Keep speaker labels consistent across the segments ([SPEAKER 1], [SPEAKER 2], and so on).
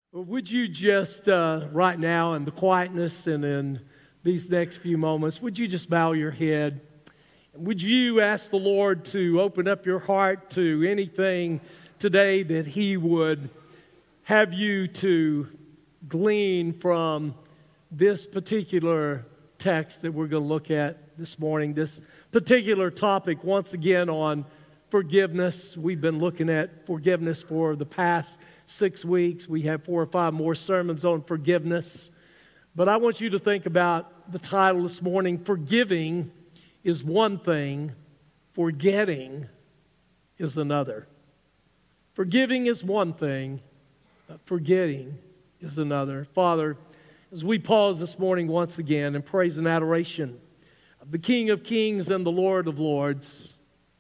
[SPEAKER 1] Well, would you just, right now, in the quietness and in these next few moments, would you just bow your head? Would you ask the Lord to open up your heart to anything today that He would have you to glean from this particular text that we're going to look at this morning, this particular topic, once again, on forgiveness. We've been looking at forgiveness for the past 6 weeks. We have 4 or 5 more sermons on forgiveness. But I want you to think about the title this morning. Forgiving is one thing, forgetting is another. Forgiving is one thing, but forgetting is another. Father, as we pause this morning once again in praise and adoration of the King of Kings and the Lord of Lords,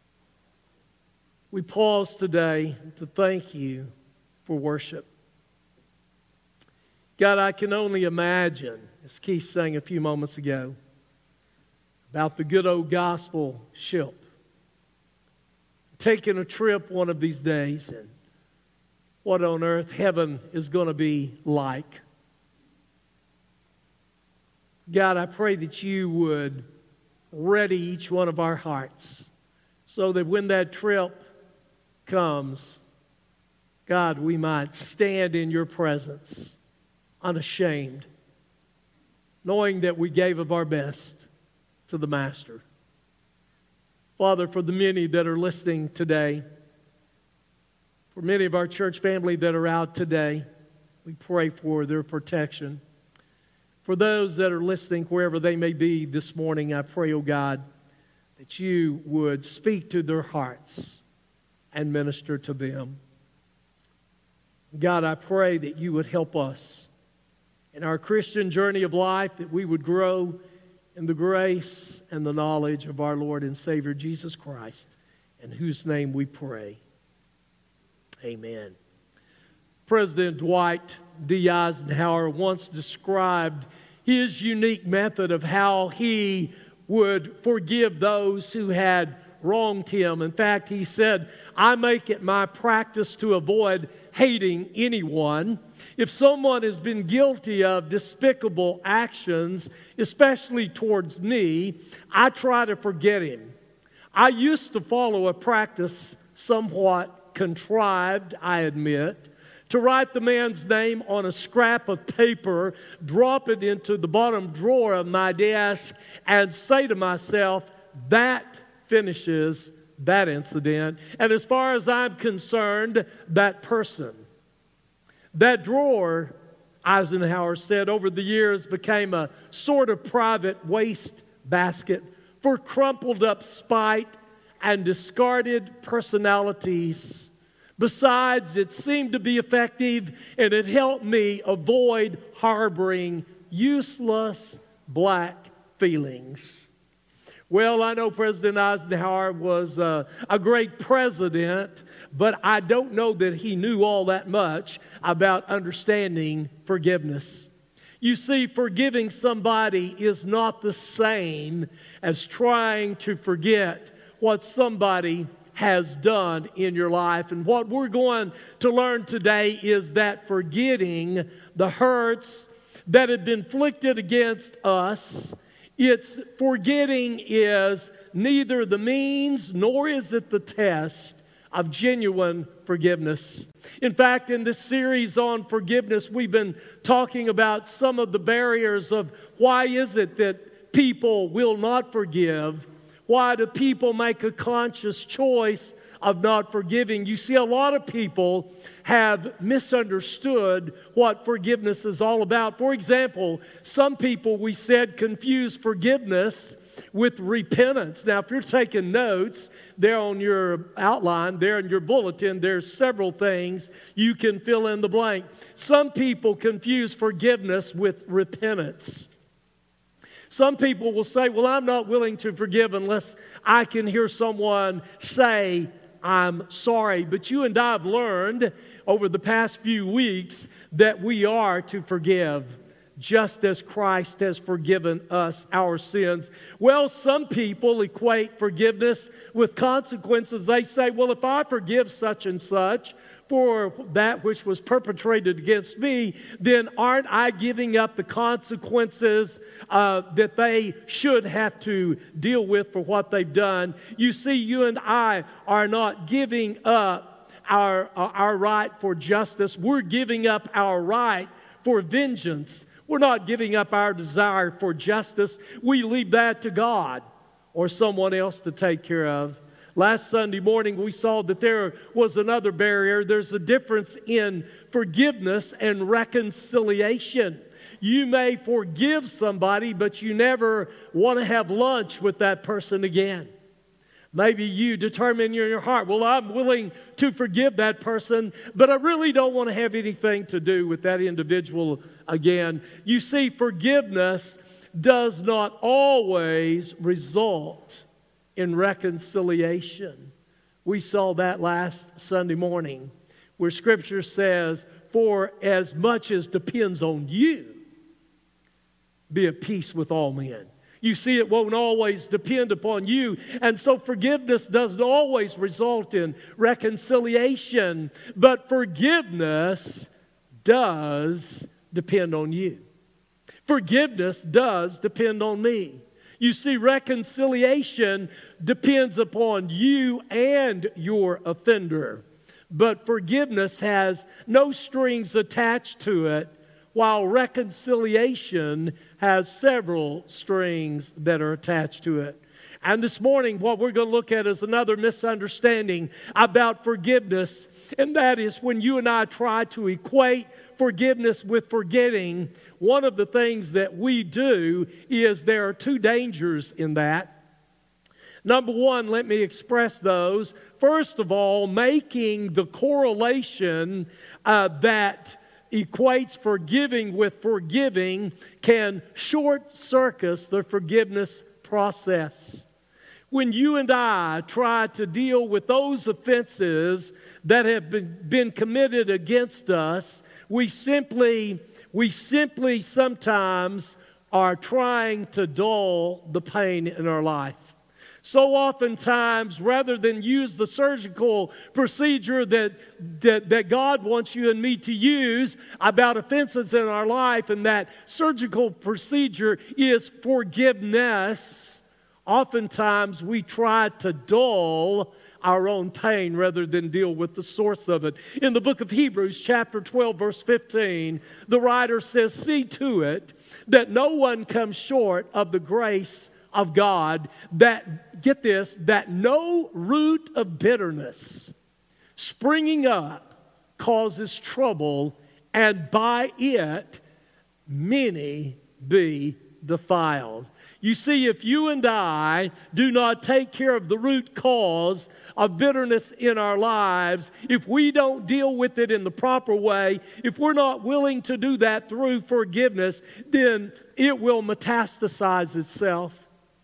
[SPEAKER 1] we pause today to thank you for worship. God, I can only imagine, as Keith sang a few moments ago, about the good old gospel ship taking a trip one of these days, and what on earth heaven is going to be like. God, I pray that you would ready each one of our hearts so that when that trip comes, God, we might stand in your presence unashamed, knowing that we gave of our best to the Master. Father, for the many that are listening today, for many of our church family that are out today, we pray for their protection. For those that are listening wherever they may be this morning, I pray, oh God, that you would speak to their hearts and minister to them. God, I pray that you would help us in our Christian journey of life, that we would grow in the grace and the knowledge of our Lord and Savior Jesus Christ, in whose name we pray. Amen. President Dwight D. Eisenhower once described his unique method of how he would forgive those who had wronged him. In fact, he said, I make it my practice to avoid hating anyone. If someone has been guilty of despicable actions, especially towards me, I try to forget him. I used to follow a practice somewhat contrived, I admit, to write the man's name on a scrap of paper, drop it into the bottom drawer of my desk, and say to myself, that finishes that incident. And as far as I'm concerned, that person. That drawer, Eisenhower said, over the years became a sort of private waste basket for crumpled up spite and discarded personalities. Besides, it seemed to be effective, and it helped me avoid harboring useless black feelings. Well, I know President Eisenhower was a great president, but I don't know that he knew all that much about understanding forgiveness. You see, forgiving somebody is not the same as trying to forget what somebody has done in your life. And what we're going to learn today is that forgetting the hurts that have been inflicted against us, it's forgetting is neither the means nor is it the test of genuine forgiveness. In fact, in this series on forgiveness, we've been talking about some of the barriers of why is it that people will not forgive. Why do people make a conscious choice of not forgiving? You see, a lot of people have misunderstood what forgiveness is all about. For example, some people, we said, confuse forgiveness with repentance. Now, if you're taking notes, there on your outline, there in your bulletin, there's several things you can fill in the blank. Some people confuse forgiveness with repentance. Some people will say, well, I'm not willing to forgive unless I can hear someone say, I'm sorry. But you and I have learned over the past few weeks that we are to forgive just as Christ has forgiven us our sins. Well, some people equate forgiveness with consequences. They say, well, if I forgive such and such for that which was perpetrated against me, then aren't I giving up the consequences that they should have to deal with for what they've done? You see, you and I are not giving up our right for justice. We're giving up our right for vengeance. We're not giving up our desire for justice. We leave that to God or someone else to take care of. Last Sunday morning, we saw that there was another barrier. There's a difference in forgiveness and reconciliation. You may forgive somebody, but you never want to have lunch with that person again. Maybe you determine in your heart, well, I'm willing to forgive that person, but I really don't want to have anything to do with that individual again. You see, forgiveness does not always result in reconciliation. We saw that last Sunday morning, where Scripture says, for as much as depends on you, be at peace with all men. You see, it won't always depend upon you. And so forgiveness doesn't always result in reconciliation, but forgiveness does depend on you. Forgiveness does depend on me. You see, reconciliation depends upon you and your offender, but forgiveness has no strings attached to it, while reconciliation has several strings that are attached to it. And this morning, what we're going to look at is another misunderstanding about forgiveness, and that is when you and I try to equate forgiveness with forgetting. One of the things that we do is there are two dangers in that. Number one, let me express those. First of all, making the correlation that equates forgiving with forgiving can short-circuit the forgiveness process. When you and I try to deal with those offenses that have been committed against us, we simply sometimes are trying to dull the pain in our life. So oftentimes, rather than use the surgical procedure that God wants you and me to use about offenses in our life, and that surgical procedure is forgiveness, oftentimes we try to dull our own pain rather than deal with the source of it. In the book of Hebrews, chapter 12, verse 15, the writer says, see to it that no one comes short of the grace of God, that, get this, that no root of bitterness springing up causes trouble, and by it many be defiled. You see, if you and I do not take care of the root cause of bitterness in our lives, if we don't deal with it in the proper way, if we're not willing to do that through forgiveness, then it will metastasize itself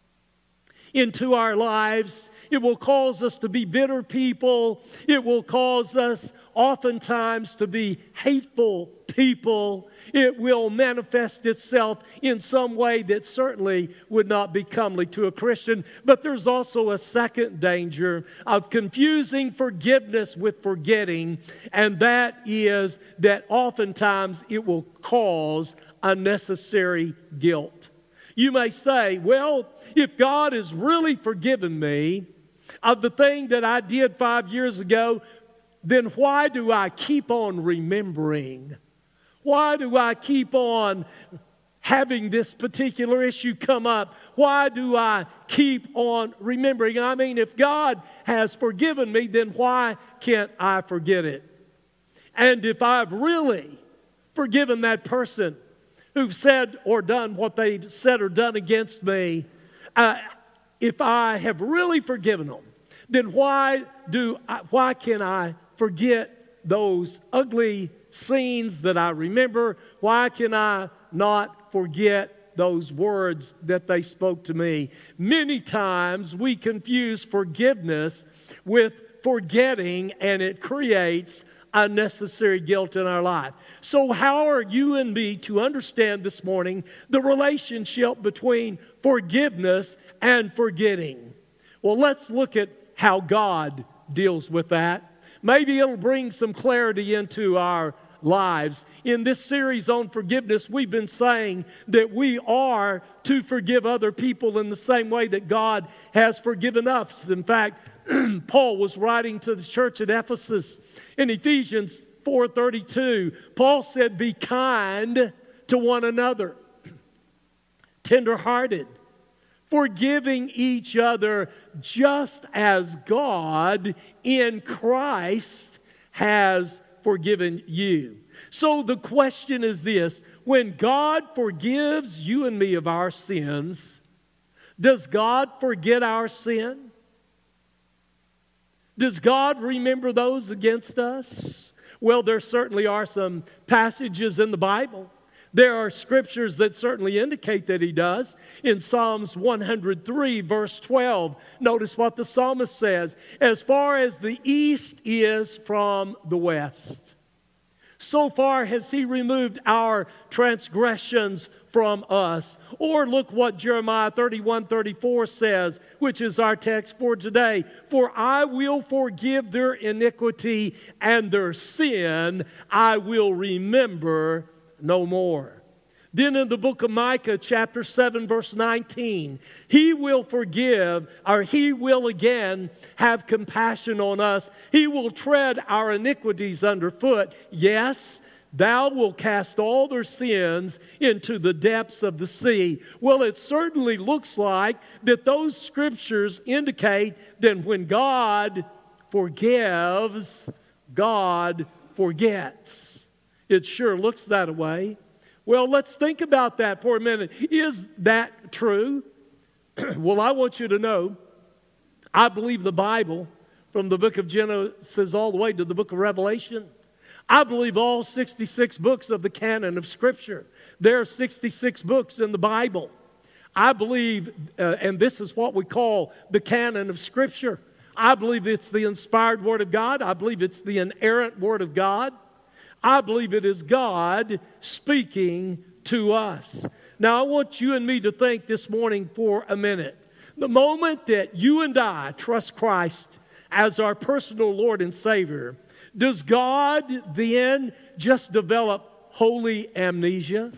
[SPEAKER 1] into our lives. It will cause us to be bitter people. It will cause us oftentimes to be hateful people. It will manifest itself in some way that certainly would not be comely to a Christian. But there's also a second danger of confusing forgiveness with forgetting, and that is that oftentimes it will cause unnecessary guilt. You may say, well, if God has really forgiven me of the thing that I did 5 years ago, then why do I keep on remembering? Why do I keep on having this particular issue come up? Why do I keep on remembering? I mean, if God has forgiven me, then why can't I forget it? And if I've really forgiven that person who've said or done what they've said or done against me, if I have really forgiven them, then why can I forget those ugly scenes that I remember? Why can I not forget those words that they spoke to me? Many times we confuse forgiveness with forgetting, and it creates unnecessary guilt in our life. So how are you and me to understand this morning the relationship between forgiveness and forgetting? Well, let's look at how God deals with that. Maybe it'll bring some clarity into our lives. In this series on forgiveness, we've been saying that we are to forgive other people in the same way that God has forgiven us. In fact, Paul was writing to the church at Ephesus in Ephesians 4:32. Paul said, "Be kind to one another, tender-hearted, forgiving each other just as God in Christ has forgiven you." So the question is this: when God forgives you and me of our sins, does God forget our sin? Does God remember those against us? Well, there certainly are some passages in the Bible. There are scriptures that certainly indicate that He does. In Psalms 103, verse 12, notice what the psalmist says: "As far as the east is from the west, so far has He removed our transgressions from us." Or look what Jeremiah 31:34 says, which is our text for today: "For I will forgive their iniquity, and their sin I will remember no more." Then in the book of Micah, chapter 7, verse 19, He will forgive, or He will again have compassion on us. He will tread our iniquities underfoot. Yes, Thou wilt cast all their sins into the depths of the sea. Well, it certainly looks like that those scriptures indicate that when God forgives, God forgets. It sure looks that way. Well, let's think about that for a minute. Is that true? Well, I want you to know, I believe the Bible, from the book of Genesis all the way to the book of Revelation, I believe all 66 books of the canon of Scripture. There are 66 books in the Bible. I believe, and this is what we call the canon of Scripture, I believe it's the inspired Word of God. I believe it's the inerrant Word of God. I believe it is God speaking to us. Now, I want you and me to think this morning for a minute. The moment that you and I trust Christ as our personal Lord and Savior, does God then just develop holy amnesia?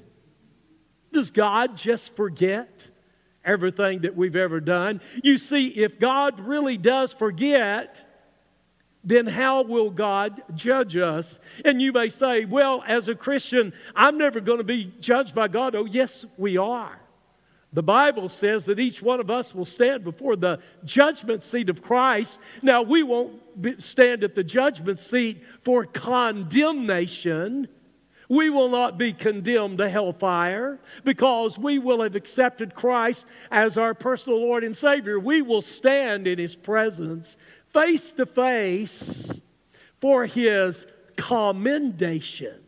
[SPEAKER 1] Does God just forget everything that we've ever done? You see, if God really does forget, then how will God judge us? And you may say, well, as a Christian, I'm never going to be judged by God. Oh, yes, we are. The Bible says that each one of us will stand before the judgment seat of Christ. Now, we won't stand at the judgment seat for condemnation. We will not be condemned to hellfire because we will have accepted Christ as our personal Lord and Savior. We will stand in His presence face to face for His commendation,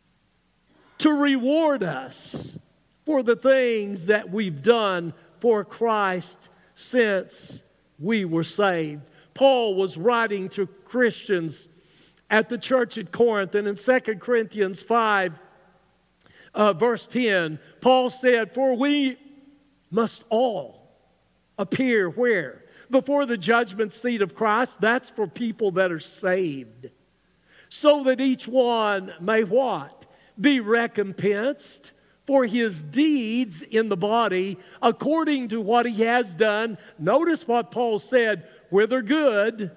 [SPEAKER 1] to reward us for the things that we've done for Christ since we were saved. Paul was writing to Christians at the church at Corinth, and in 2 Corinthians 5, verse 10, Paul said, "For we must all appear" where? Before the judgment seat of Christ. That's for people that are saved. "So that each one may" what? "Be recompensed for his deeds in the body according to what he has done." Notice what Paul said: whether good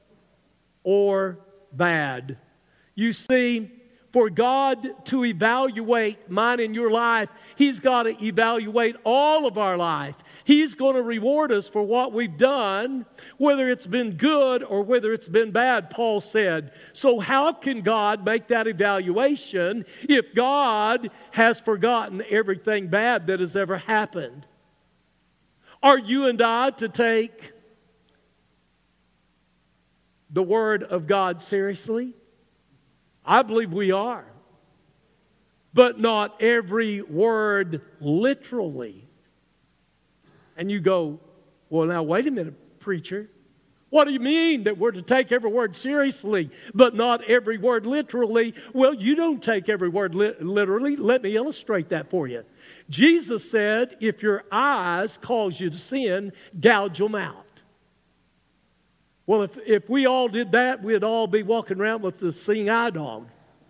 [SPEAKER 1] or bad. You see, for God to evaluate mine and your life, He's got to evaluate all of our life. He's going to reward us for what we've done, whether it's been good or whether it's been bad, Paul said. So how can God make that evaluation if God has forgotten everything bad that has ever happened? Are you and I to take the Word of God seriously? I believe we are. But not every word literally. And you go, well, now wait a minute, preacher. What do you mean that we're to take every word seriously, but not every word literally? Well, you don't take every word literally. Let me illustrate that for you. Jesus said, if your eyes cause you to sin, gouge them out. Well, if we all did that, we'd all be walking around with the seeing eye dog.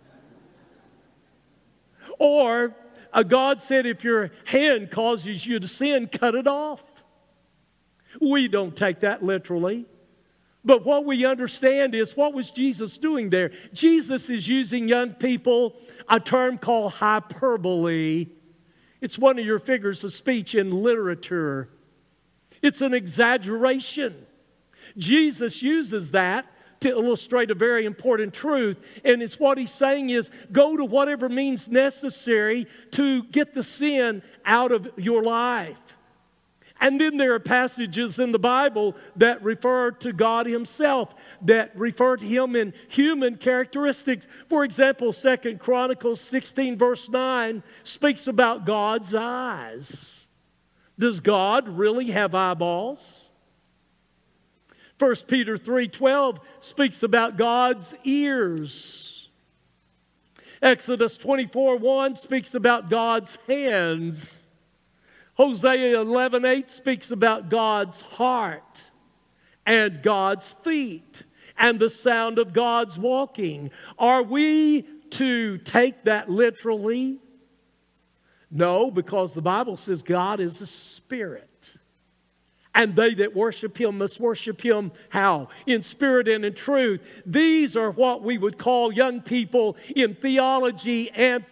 [SPEAKER 1] Or God said, if your hand causes you to sin, cut it off. We don't take that literally. But what we understand is, what was Jesus doing there? Jesus is using, young people, a term called hyperbole. It's one of your figures of speech in literature. It's an exaggeration. Jesus uses that to illustrate a very important truth. And it's what he's saying is, go to whatever means necessary to get the sin out of your life. And then there are passages in the Bible that refer to God himself, that refer to him in human characteristics. For example, 2 Chronicles 16 verse 9 speaks about God's eyes. Does God really have eyeballs? 1 Peter 3:12 speaks about God's ears. Exodus 24:1 speaks about God's hands. Hosea 11:8 speaks about God's heart and God's feet and the sound of God's walking. Are we to take that literally? No, because the Bible says God is a spirit. And they that worship him must worship him how? In spirit and in truth. These are what we would call, young people, in theology,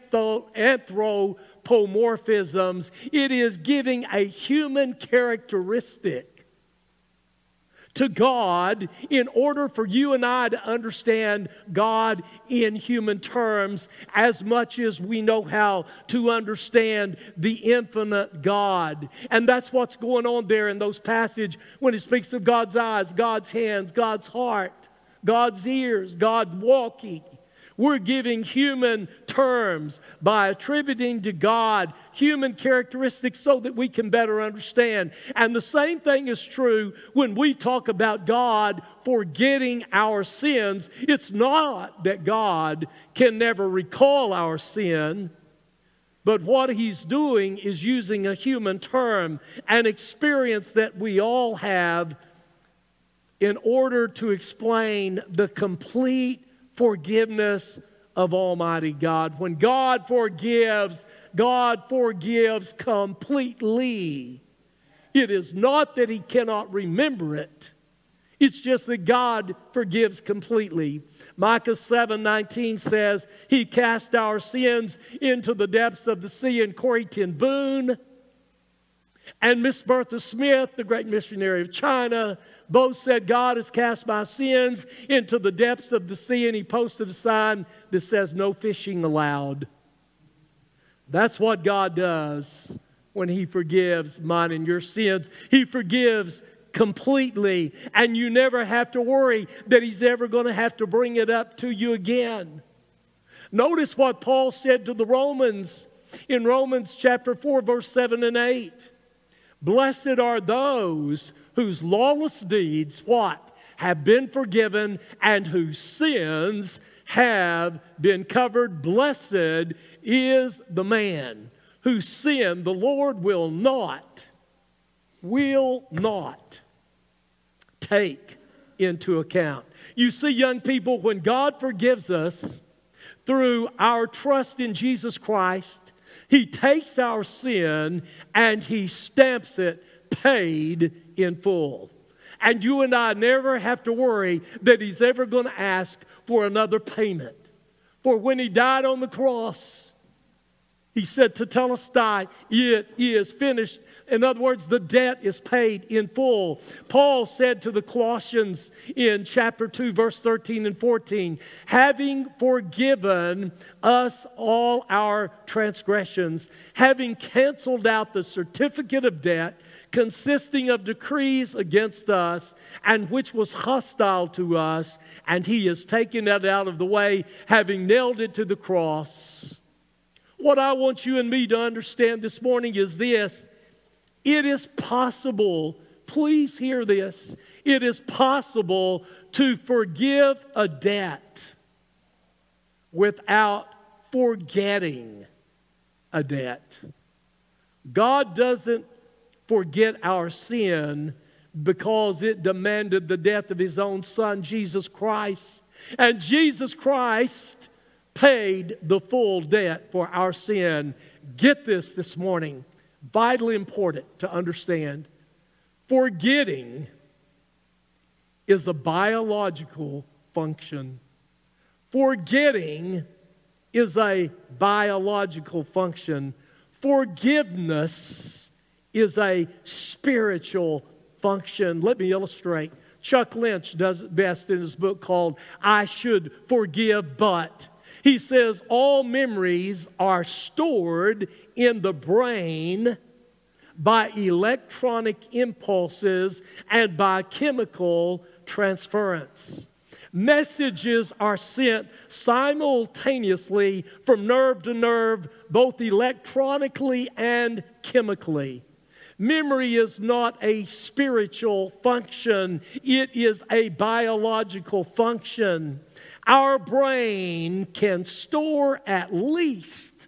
[SPEAKER 1] anthropomorphisms. It is giving a human characteristic to God in order for you and I to understand God in human terms as much as we know how to understand the infinite God. And that's what's going on there in those passages when it speaks of God's eyes, God's hands, God's heart, God's ears, God walking. We're giving human terms by attributing to God human characteristics so that we can better understand. And the same thing is true when we talk about God forgetting our sins. It's not that God can never recall our sin, but what he's doing is using a human term, an experience that we all have, in order to explain the complete forgiveness of Almighty God. When God forgives completely. It is not that he cannot remember it. It's just that God forgives completely. Micah 7:19 says, he cast our sins into the depths of the sea. And Corrie ten Boom and Miss Bertha Smith, the great missionary of China, both said, God has cast my sins into the depths of the sea, and he posted a sign that says, no fishing allowed. That's what God does when he forgives mine and your sins. He forgives completely, and you never have to worry that he's ever going to have to bring it up to you again. Notice what Paul said to the Romans in Romans chapter 4, verse 7 and 8. Blessed are those whose lawless deeds, what? Have been forgiven, and whose sins have been covered. Blessed is the man whose sin the Lord will not take into account. You see, young people, when God forgives us through our trust in Jesus Christ, he takes our sin and he stamps it paid in full. And you and I never have to worry that he's ever going to ask for another payment. For when he died on the cross, he said, Tetelestai, it is finished. In other words, the debt is paid in full. Paul said to the Colossians in chapter 2, verse 13 and 14, having forgiven us all our transgressions, having canceled out the certificate of debt consisting of decrees against us, and which was hostile to us, and he has taken it out of the way, having nailed it to the cross. What I want you and me to understand this morning is this. It is possible, please hear this, it is possible to forgive a debt without forgetting a debt. God doesn't forget our sin, because it demanded the death of his own son, Jesus Christ. And Jesus Christ paid the full debt for our sin. Get this morning, vitally important to understand. Forgetting is a biological function. Forgetting is a biological function. Forgiveness is a spiritual function. Let me illustrate. Chuck Lynch does it best in his book called I Should Forgive But. He says all memories are stored in the brain by electronic impulses and by chemical transference. Messages are sent simultaneously from nerve to nerve, both electronically and chemically. Memory is not a spiritual function, it is a biological function. Our brain can store at least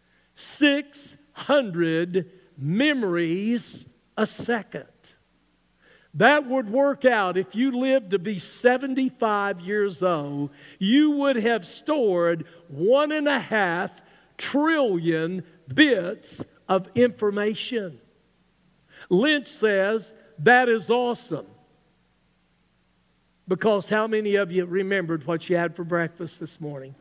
[SPEAKER 1] 600 memories a second. That would work out, if you lived to be 75 years old, you would have stored 1.5 trillion bits of information. Lynch says that is awesome. Because how many of you remembered what you had for breakfast this morning?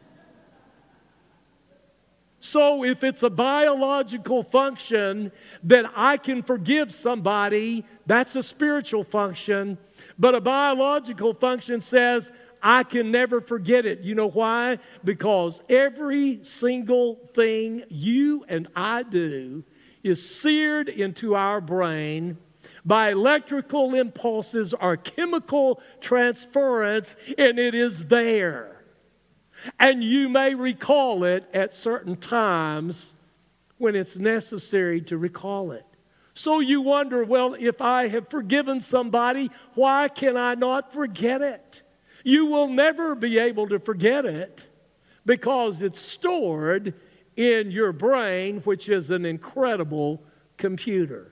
[SPEAKER 1] So if it's a biological function that I can forgive somebody, that's a spiritual function. But a biological function says I can never forget it. You know why? Because every single thing you and I do is seared into our brain by electrical impulses or chemical transference, and it is there. And you may recall it at certain times when it's necessary to recall it. So you wonder, well, if I have forgiven somebody, why can I not forget it? You will never be able to forget it because it's stored in your brain, which is an incredible computer.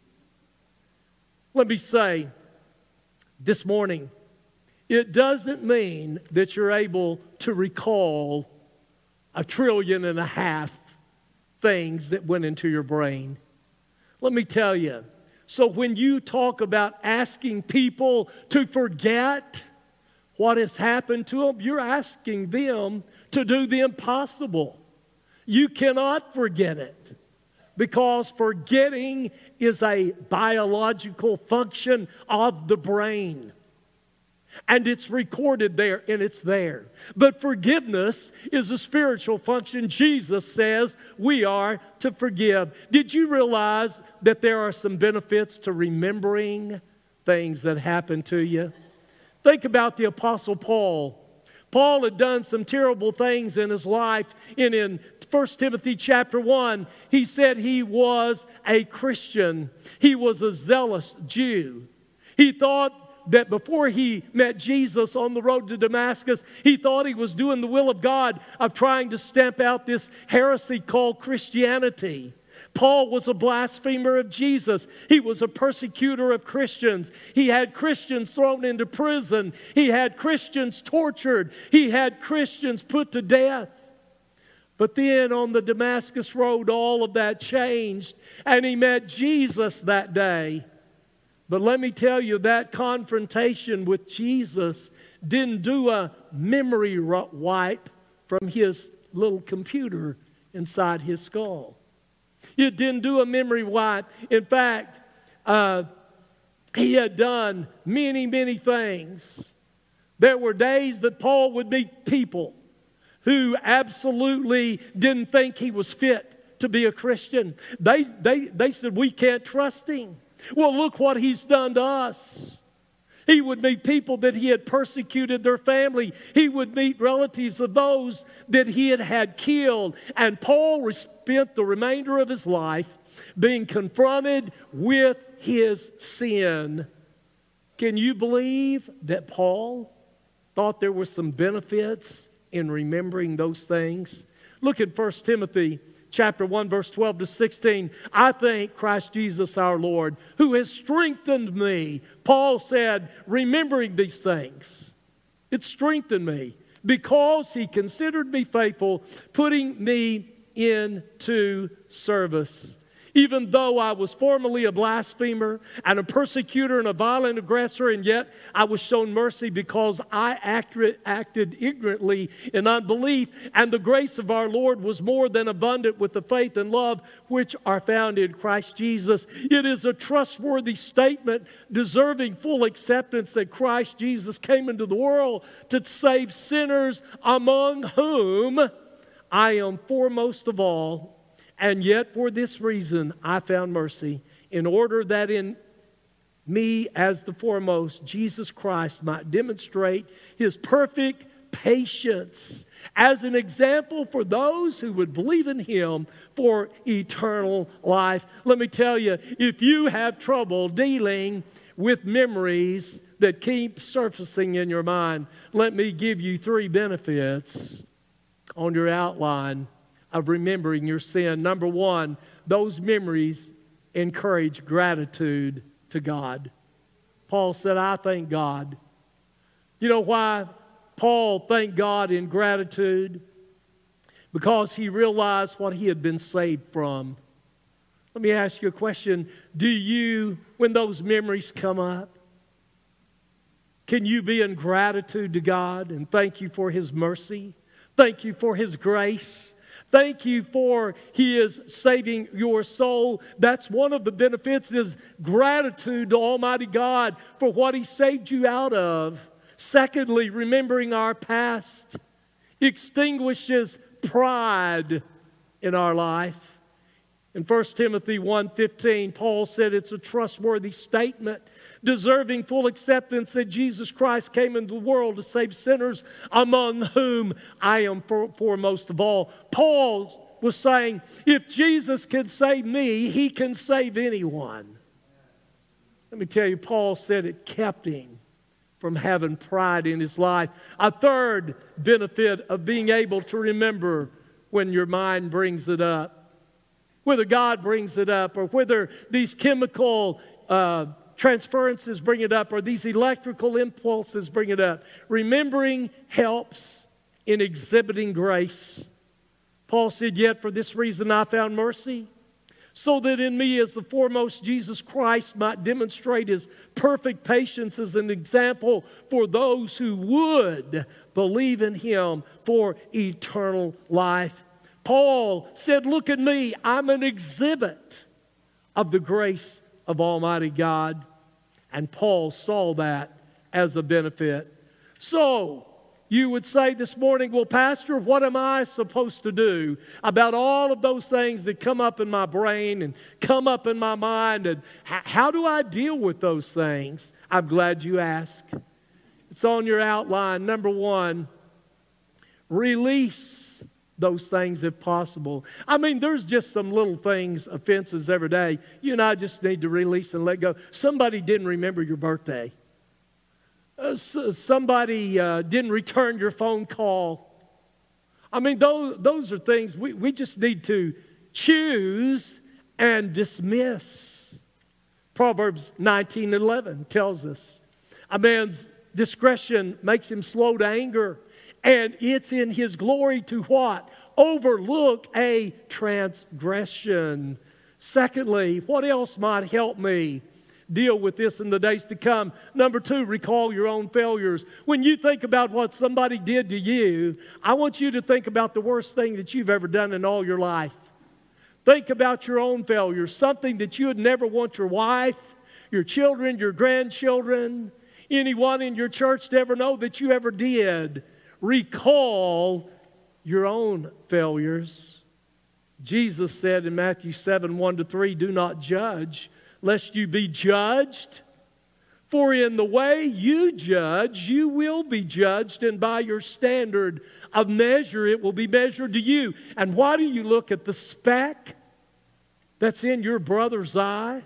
[SPEAKER 1] Let me say this morning, it doesn't mean that you're able to recall 1.5 trillion things that went into your brain. Let me tell you, so when you talk about asking people to forget what has happened to them, you're asking them to do the impossible. You cannot forget it because forgetting is a biological function of the brain. And it's recorded there, and it's there. But forgiveness is a spiritual function. Jesus says we are to forgive. Did you realize that there are some benefits to remembering things that happened to you? Think about the Apostle Paul. Paul had done some terrible things in his life. And in 1 Timothy chapter 1, he said he was a Christian. He was a zealous Jew. He thought that before he met Jesus on the road to Damascus, he thought he was doing the will of God of trying to stamp out this heresy called Christianity. Paul was a blasphemer of Jesus. He was a persecutor of Christians. He had Christians thrown into prison. He had Christians tortured. He had Christians put to death. But then on the Damascus road, all of that changed, and he met Jesus that day. But let me tell you, that confrontation with Jesus didn't do a memory wipe from his little computer inside his skull. It didn't do a memory wipe. In fact, he had done many, many things. There were days that Paul would meet people who absolutely didn't think he was fit to be a Christian. They said, we can't trust him. Well, look what he's done to us. He would meet people that he had persecuted their family. He would meet relatives of those that he had killed. And Paul spent the remainder of his life being confronted with his sin. Can you believe that Paul thought there were some benefits in remembering those things? Look at 1 Timothy chapter 1, verse 12 to 16, I thank Christ Jesus our Lord, who has strengthened me. Paul said, remembering these things, it strengthened me because he considered me faithful, putting me into service. Even though I was formerly a blasphemer and a persecutor and a violent aggressor, and yet I was shown mercy because I acted ignorantly in unbelief, and the grace of our Lord was more than abundant with the faith and love which are found in Christ Jesus. It is a trustworthy statement deserving full acceptance that Christ Jesus came into the world to save sinners, among whom I am foremost of all. And yet for this reason I found mercy, in order that in me as the foremost, Jesus Christ might demonstrate his perfect patience as an example for those who would believe in him for eternal life. Let me tell you, if you have trouble dealing with memories that keep surfacing in your mind, let me give you 3 benefits on your outline of remembering your sin. Number 1, those memories encourage gratitude to God. Paul said, I thank God. You know why Paul thanked God in gratitude? Because he realized what he had been saved from. Let me ask you a question. Do you, when those memories come up, can you be in gratitude to God and thank you for his mercy? Thank you for his grace. Thank you for he is saving your soul. That's one of the benefits, is gratitude to Almighty God for what he saved you out of. Secondly, remembering our past extinguishes pride in our life. In 1 Timothy 1:15, Paul said it's a trustworthy statement, deserving full acceptance, that Jesus Christ came into the world to save sinners, among whom I am foremost of all. Paul was saying, if Jesus can save me, he can save anyone. Let me tell you, Paul said it kept him from having pride in his life. A third benefit of being able to remember when your mind brings it up, whether God brings it up or whether these chemical transferences bring it up or these electrical impulses bring it up. Remembering helps in exhibiting grace. Paul said, yet for this reason I found mercy, so that in me as the foremost Jesus Christ might demonstrate his perfect patience as an example for those who would believe in him for eternal life. Paul said, look at me, I'm an exhibit of the grace of Almighty God. And Paul saw that as a benefit. So, you would say this morning, well, Pastor, what am I supposed to do about all of those things that come up in my brain and come up in my mind? And how do I deal with those things? I'm glad you asked. It's on your outline. Number 1, release those things if possible. I mean, there's just some little things, offenses every day. You and I just need to release and let go. Somebody didn't remember your birthday. Somebody didn't return your phone call. I mean, those are things we just need to choose and dismiss. Proverbs 19:11 tells us, a man's discretion makes him slow to anger, and it's in his glory to what? Overlook a transgression. Secondly, what else might help me deal with this in the days to come? Number 2, recall your own failures. When you think about what somebody did to you, I want you to think about the worst thing that you've ever done in all your life. Think about your own failures, something that you would never want your wife, your children, your grandchildren, anyone in your church to ever know that you ever did. Recall your own failures. Jesus said in Matthew 7:1-3, do not judge, lest you be judged. For in the way you judge, you will be judged, and by your standard of measure, it will be measured to you. And why do you look at the speck that's in your brother's eye,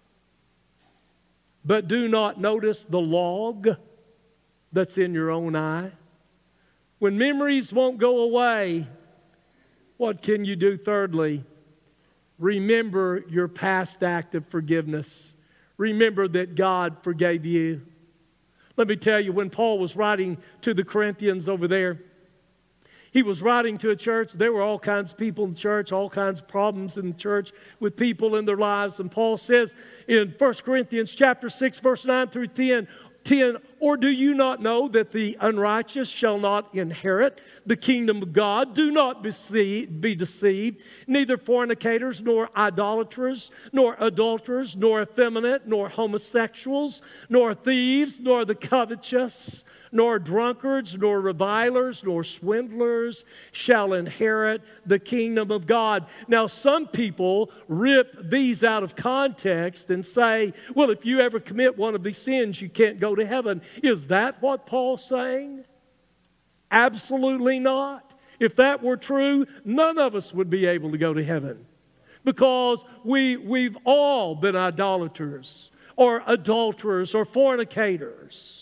[SPEAKER 1] but do not notice the log that's in your own eye? When memories won't go away, What can you do? Thirdly, remember your past act of forgiveness. Remember that God forgave you. Let me tell you, when Paul was writing to the Corinthians over there, he was writing to a church. There were all kinds of people in the church, all kinds of problems in the church with people in their lives. And Paul says in 1 Corinthians chapter 6, verse 9 through 10, or do you not know that the unrighteous shall not inherit the kingdom of God? Do not be deceived. Neither fornicators, nor idolaters, nor adulterers, nor effeminate, nor homosexuals, nor thieves, nor the covetous, nor drunkards, nor revilers, nor swindlers shall inherit the kingdom of God. Now, some people rip these out of context and say, well, if you ever commit one of these sins, you can't go to heaven. Is that what Paul's saying? Absolutely not. If that were true, none of us would be able to go to heaven, because we've all been idolaters or adulterers or fornicators.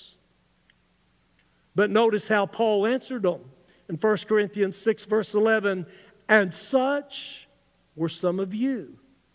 [SPEAKER 1] But notice how Paul answered them in 1 Corinthians 6, verse 11. And such were some of you,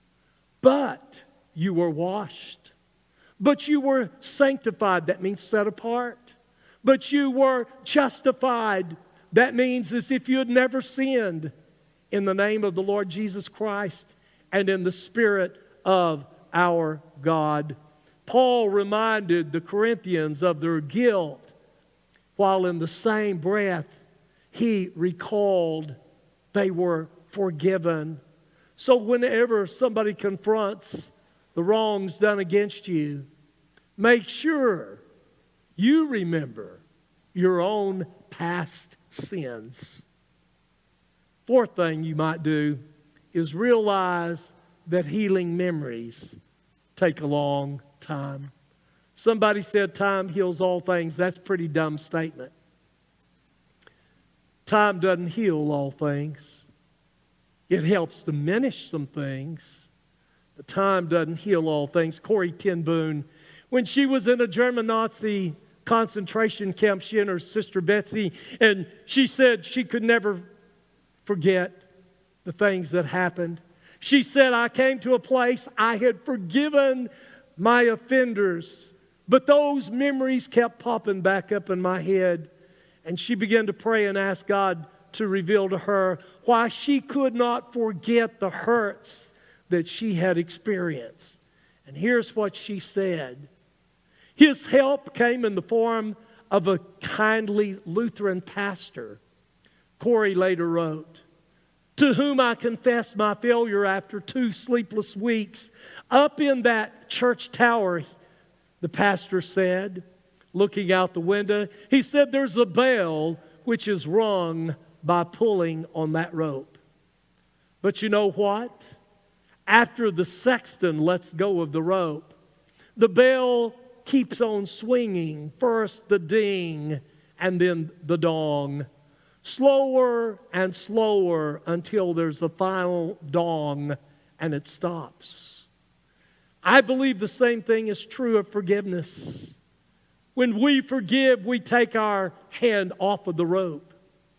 [SPEAKER 1] but you were washed. But you were sanctified. That means set apart. But you were justified. That means as if you had never sinned, in the name of the Lord Jesus Christ and in the Spirit of our God. Paul reminded the Corinthians of their guilt, while in the same breath, he recalled they were forgiven. So whenever somebody confronts the wrongs done against you, make sure you remember your own past sins. Fourth thing you might do is realize that healing memories take a long time. Somebody said time heals all things. That's a pretty dumb statement. Time doesn't heal all things. It helps diminish some things, but time doesn't heal all things. Corrie ten Boom, when she was in a German Nazi concentration camp, she and her sister Betsy, and she said she could never forget the things that happened. She said, I came to a place I had forgiven my offenders, but those memories kept popping back up in my head. And she began to pray and ask God to reveal to her why she could not forget the hurts that she had experienced. And here's what she said. His help came in the form of a kindly Lutheran pastor. Corrie later wrote, to whom I confessed my failure after 2 sleepless weeks. Up in that church tower, the pastor said, looking out the window, he said, there's a bell which is rung by pulling on that rope. But you know what? After the sexton lets go of the rope, the bell keeps on swinging. First the ding and then the dong. Slower and slower until there's a final dong and it stops. I believe the same thing is true of forgiveness. When we forgive, we take our hand off of the rope.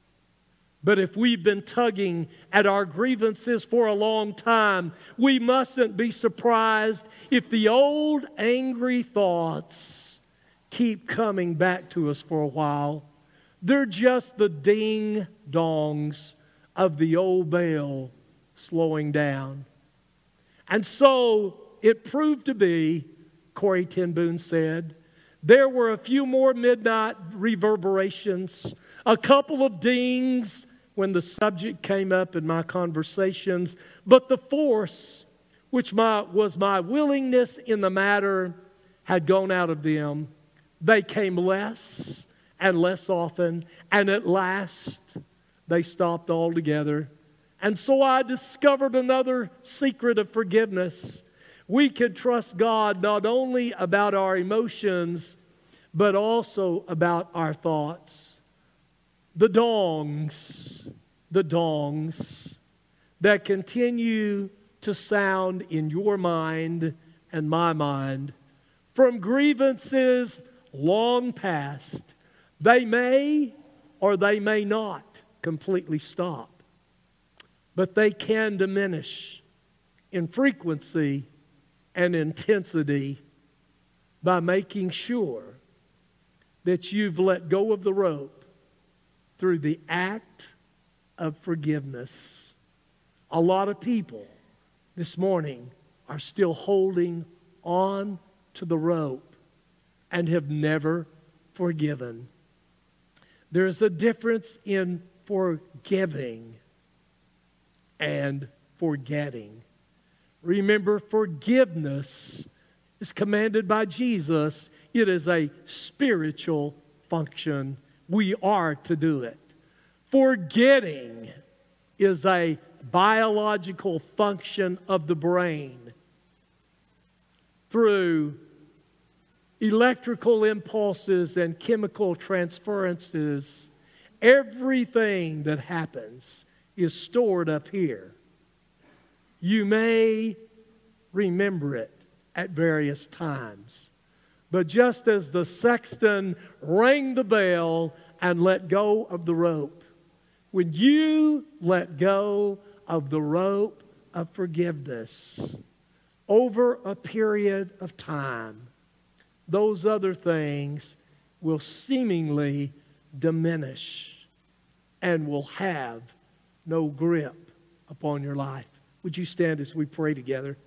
[SPEAKER 1] But if we've been tugging at our grievances for a long time, we mustn't be surprised if the old angry thoughts keep coming back to us for a while. They're just the ding-dongs of the old bell slowing down. And so it proved to be, Corrie ten Boom said, there were a few more midnight reverberations, a couple of dings when the subject came up in my conversations, but the force, which was my willingness in the matter, had gone out of them. They came less and less often, and at last they stopped altogether. And so I discovered another secret of forgiveness. We can trust God not only about our emotions, but also about our thoughts. The dongs that continue to sound in your mind and my mind from grievances long past, they may or they may not completely stop. but they can diminish in frequency and intensity by making sure that you've let go of the rope through the act of forgiveness. A lot of people this morning are still holding on to the rope and have never forgiven. There's a difference in forgiving and forgetting. Remember, forgiveness is commanded by Jesus. It is a spiritual function. We are to do it. Forgetting is a biological function of the brain. Through electrical impulses and chemical transferences, everything that happens is stored up here. You may remember it at various times, but just as the sexton rang the bell and let go of the rope, when you let go of the rope of forgiveness over a period of time, those other things will seemingly diminish and will have no grip upon your life. Would you stand as we pray together?